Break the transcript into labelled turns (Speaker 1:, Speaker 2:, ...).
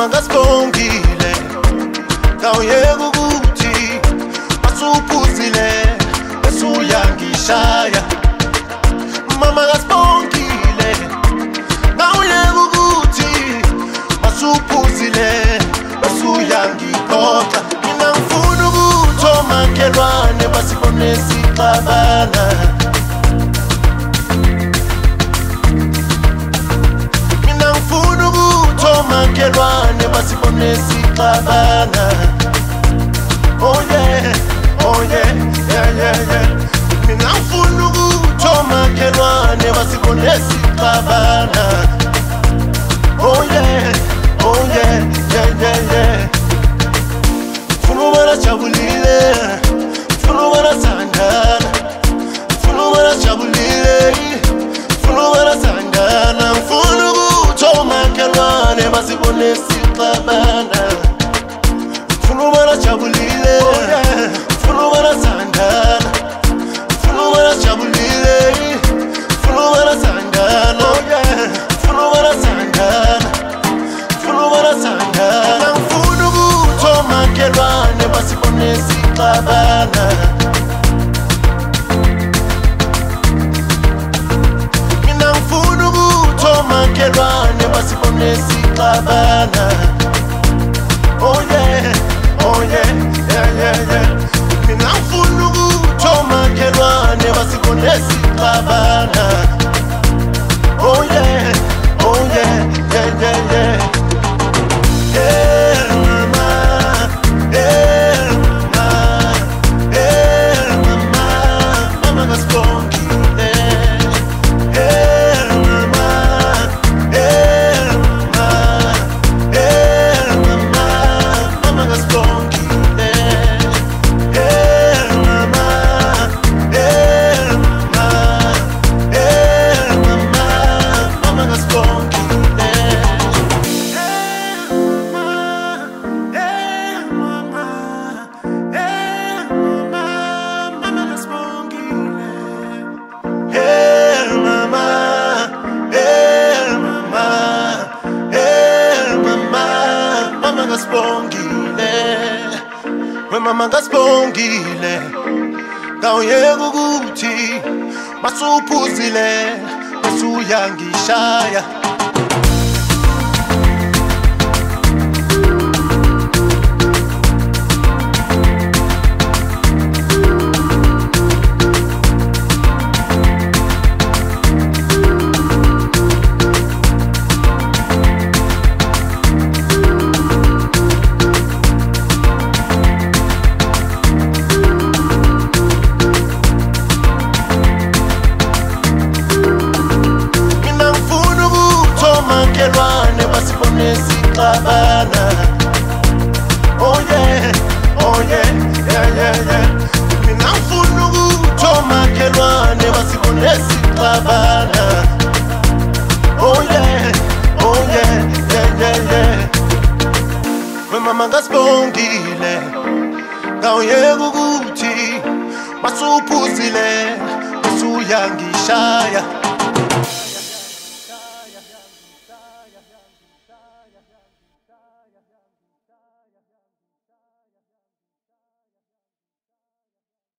Speaker 1: Mama ngasibongile ngawuyeka ukuthi masuphuzile bese uyangishaya. Mama ngasibongile ngawuyeka ukuthi masuphuzile bese uyangiphoxa. Mina ngifuna ukuthi omakhelwane basibone sixabana. Omakhelwane basibone sixabana. Oh yeah, oh yeah, yeah, yeah, yeah. Mina ngifuna ukuthi omakhelwane basibone sixabana. Oh yeah, oh yeah, yeah, yeah, yeah. Ngifuna ubona jabulile, ngifuna ubona sandana, ngifuna ubona jabulile, ngifuna ubona sandana. Ngifuna ukuthi omakhelwane basibone sixabana. Ngifuna ubona jabulile, ngifuna ubona sandana, ngifuna ubona jabulile, ngifuna ubona sandana, ngifuna ubona sandana, ngifuna ubona sandana. Ngifuna ukuthi omakhelwane basibone sixabana. Mina ngifuna ukuthi omakhelwane basibone sixabana. Oh yeah, oh yeah, yeah, yeah, yeah. Mina ngifuna ukuthi omakhelwane basibone sixabana. Oh yeah, oh yeah, yeah, yeah, yeah. Yeah, mama, yeah, mama, yeah, mama, mama ngasibongile. Yeah, mama, yeah, mama, yeah, mama, mama ngasibongile. Yeah, mama, yeah, mama, yeah, mama, mama ngasibongile. Yeah, mama, yeah, mama, yeah, mama, mama ngasibongile. We mama ngasibongile ngawuyeka ukuthi masuphuzile bese uyangishaya. Omakhelwane basibone sixabana. Oh yeah, oh yeah, yeah, yeah, yeah. Mina ngifuna ukuthi omakhelwane basibone sixabana. Oh yeah, oh yeah, yeah, yeah, yeah. We mama ngasibongile ngawuyeka ukuthi masuphuzile bese uyangishaya.